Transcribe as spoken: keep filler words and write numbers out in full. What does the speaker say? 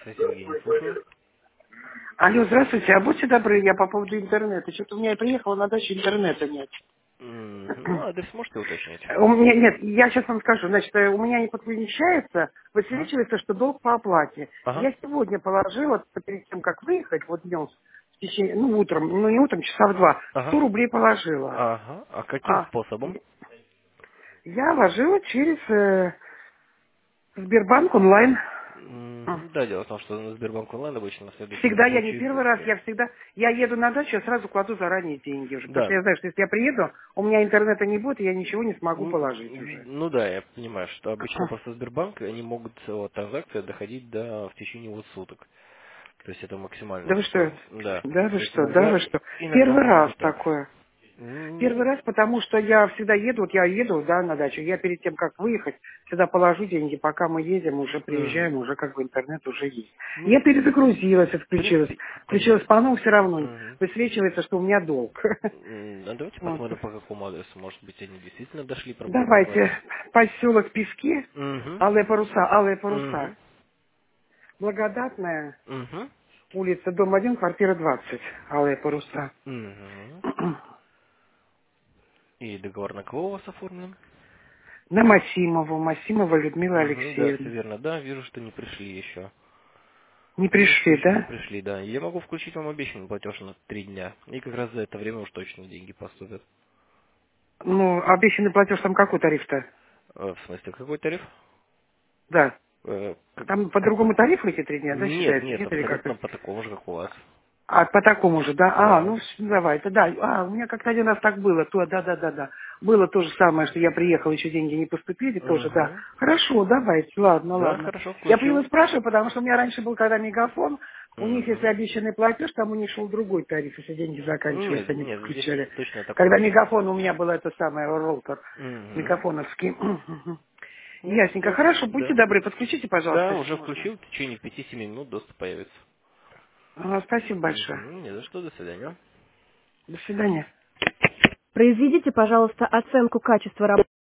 Здравствуйте, Евгений, слушаю. Алло, здравствуйте. А будьте добры, я по поводу интернета. Что-то у меня приехала на дачу, интернета нет. Мгм. Ну, адрес можете уточнить? У меня нет, я сейчас вам скажу. Значит, э, у меня не подключается, Ага. высвечивается, что долг по оплате. Ага. Я сегодня положила, перед тем, как выехать, вот днем, в течение, ну, утром, ну, не утром, часа в два, Ага. сто рублей положила. Ага. А каким А способом? я ложила через э, Сбербанк онлайн. Мгм. Да, дело в том, что на Сбербанк онлайн обычно на следующий день Всегда я не случаи первый раз, сборки. я всегда, я еду на дачу, я сразу кладу заранее деньги уже, потому Да. что я знаю, что если я приеду, у меня интернета не будет, и я ничего не смогу М, положить уже. м, Ну да, я понимаю, что обычно просто Сбербанк, они могут э, транзакции доходить до в течение вот суток. То есть это Да максимальный вы что, срок. Да. да вы То есть что, да иногда вы что. иногда Первый может раз быть так. такое. Первый М, раз, потому что я всегда еду, вот я еду, да, на дачу, я перед тем, как выехать, всегда положу деньги, пока мы едем, уже мгм. приезжаем, уже как бы интернет уже есть. Ну, Я перезагрузилась, в отключилась, принципе, включилась по новому, все равно мгм. высвечивается, что у меня долг. М, А давайте Вот. посмотрим, по какому адресу. Может быть, они действительно дошли, проблема в Давайте, этом. поселок Пески, Угу. Алые паруса, Алые паруса, Угу. Благодатная, Угу. улица, дом один, квартира двадцать, Алые паруса. Угу. И договор на кого у вас оформлен? На Масимову, Масимова Людмила Угу, да, все Алексеевна. верно. Да, вижу, что не пришли еще. Не Видите, пришли, еще не да? пришли, да. Я могу включить вам обещанный платеж на три дня. И как раз за это время уж точно деньги поступят. Ну, обещанный платеж, там какой тариф-то? Э, В смысле, какой тариф? Да. Э, как- Там по как- другому тарифу эти три дня, да, Нет, считается? нет, Нет, или как-то? абсолютно по такому же, как у вас. А, по такому же, да? А, Да. ну, с- давай, это да. А, у меня как-то один раз так было. То, да, да, да, да. Было то же самое, что я приехала, еще деньги не поступили, тоже, да. Угу. Хорошо, давайте, ладно, Да, ладно. хорошо, Я почему включил. спрашиваю, потому что у меня раньше был, когда мегафон, у них, если Угу. обещанный платеж, там у них шел другой тариф, если деньги заканчивались, Нет, они нет, здесь подключали. точно Когда такой же. мегафон, у меня был это самое, роутер Угу. мегафоновский. Ну, Ясненько. все, Хорошо, будьте да. добры, подключите, пожалуйста, Да, если уже можно. включил, в течение пяти-семи минут доступ появится. А, спасибо большое. Угу. Не за что, до свидания. До свидания. Произведите, пожалуйста, оценку качества работы.